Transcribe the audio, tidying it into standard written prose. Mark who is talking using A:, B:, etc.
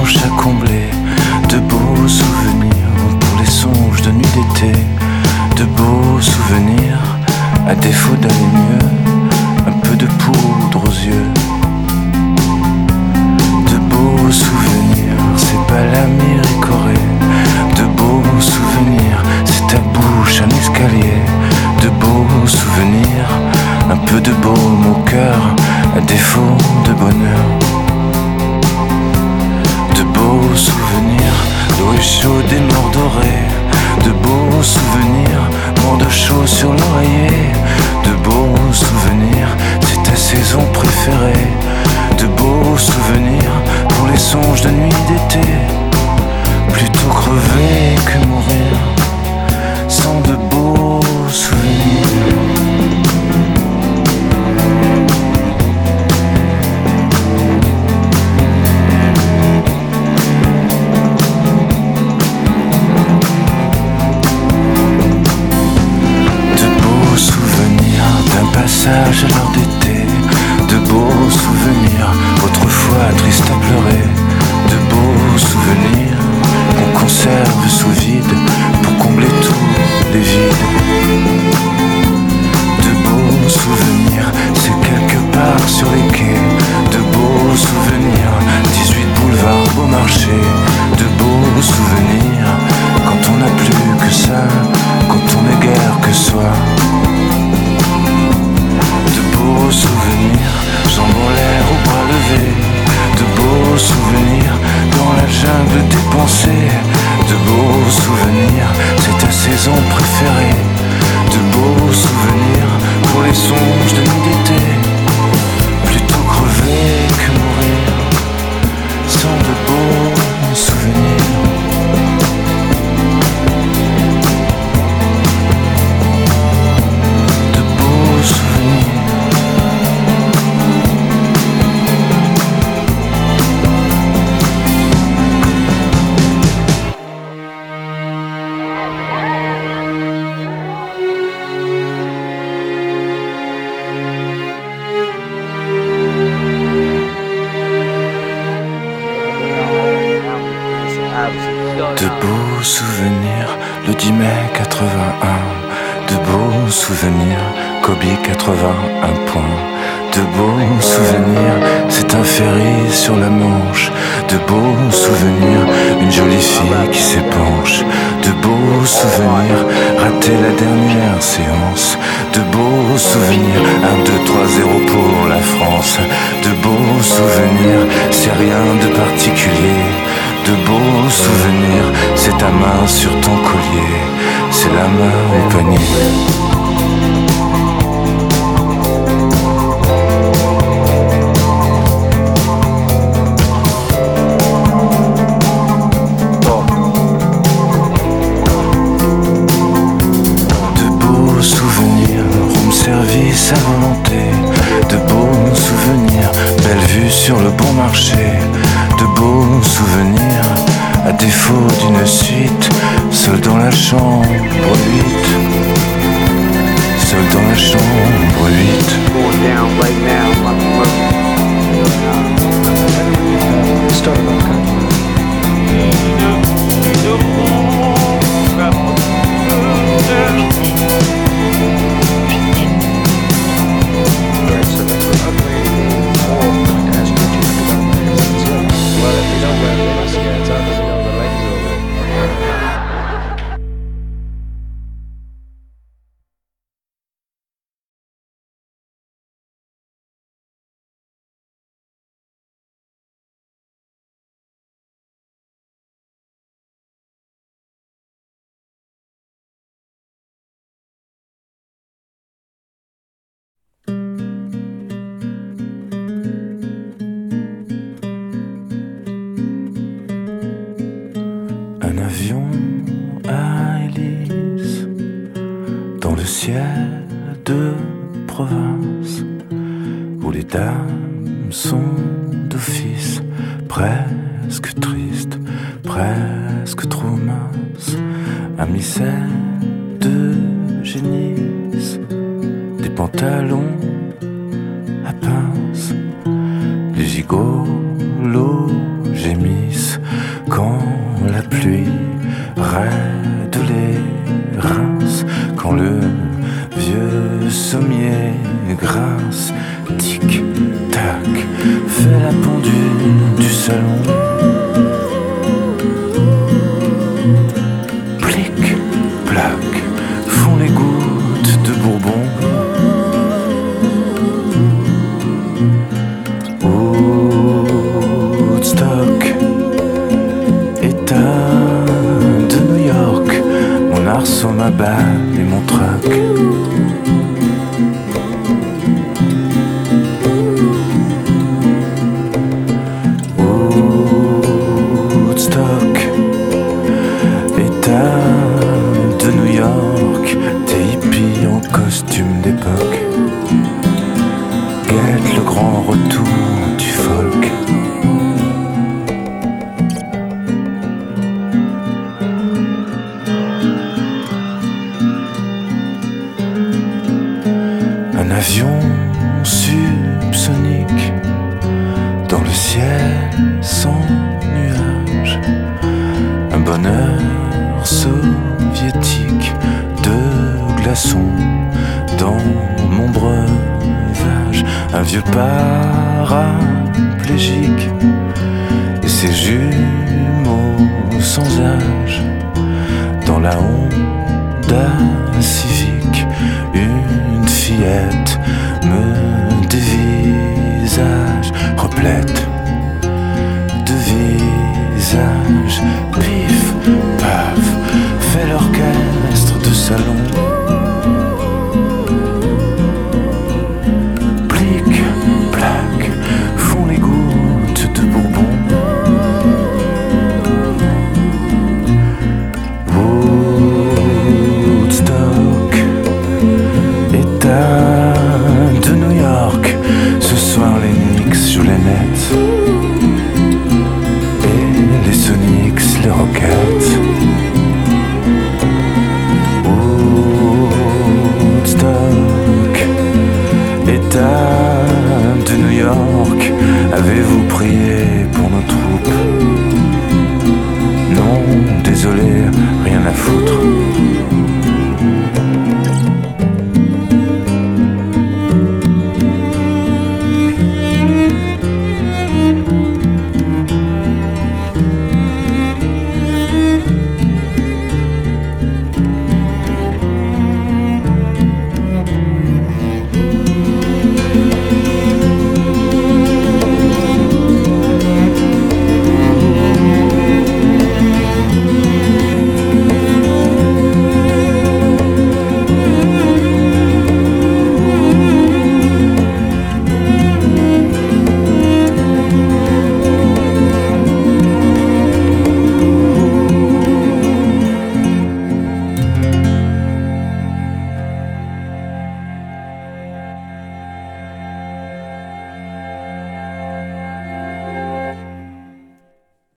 A: bouche à combler, de beaux souvenirs pour les songes de nuit d'été, de beaux souvenirs à défaut d'aller mieux, un peu de poudre aux yeux. De beaux souvenirs, c'est pas la Miricorée. De beaux souvenirs, c'est ta bouche, un escalier. De beaux souvenirs, un peu de baume au cœur, à défaut de bonheur. De beaux souvenirs, l'eau est chaude et mordorée. De beaux souvenirs, mort de chaud sur l'oreiller. De beaux souvenirs, c'est ta saison préférée. De beaux souvenirs pour les songes de nuit d'été. Plutôt crever que mourir sans de beaux souvenirs. Passage à l'heure d'été, de beaux souvenirs, autrefois triste à pleurer, de beaux souvenirs qu'on conserve sous vide pour combler tous les vides. De beaux souvenirs, c'est quelque part sur les quais, de beaux souvenirs, 18 boulevards Beaumarchais, de beaux souvenirs, quand on n'a plus que ça, quand on n'est guère que soi. De beaux souvenirs, jambes en l'air au bras levé. De beaux souvenirs, dans la jungle des pensées. De beaux souvenirs, c'est ta saison préférée. De beaux souvenirs, pour les songes de nuit d'été. Plutôt crever que mourir, sans de beaux souvenirs. De beaux souvenirs. De beaux souvenirs, le 10 mai 81. De beaux souvenirs, Kobe 81 points. De beaux souvenirs, c'est un ferry sur la Manche. De beaux souvenirs, une jolie fille qui s'épanche. De beaux souvenirs, rater la dernière séance. De beaux souvenirs, 1, 2, 3, 0 pour la France. De beaux souvenirs, c'est rien de particulier. De beaux souvenirs, c'est ta main sur ton collier, c'est la main au panier. De beaux souvenirs, room service à volonté. De beaux souvenirs, belle vue sur le bon marché. De beaux souvenirs, à défaut d'une suite, seul dans la chambre 8. Seul dans la chambre 8. Un avion à hélice dans le ciel de province où les dames sont d'office, presque tristes, presque trop minces, un missel de génisse, des pantalons à pince, les gigolos gémissent grince, tic, tac, fait la pendule du salon. Plic, plac, font les gouttes de Bourbon. Woodstock, État de New York, mon arceau, ma balle et mon truck. Woodstock, État de New York, des hippies en costume d'époque guettent le grand retour du folk. Un avion subsonique dans le ciel sans nuages, un bonheur soviétique de glaçons dans mon breuvage, un vieux paraplégique et ses jumeaux sans âge dans la Honda Civic. Une fillette me dévisage, replète de visages. Pif, paf, fait l'orchestre de salon.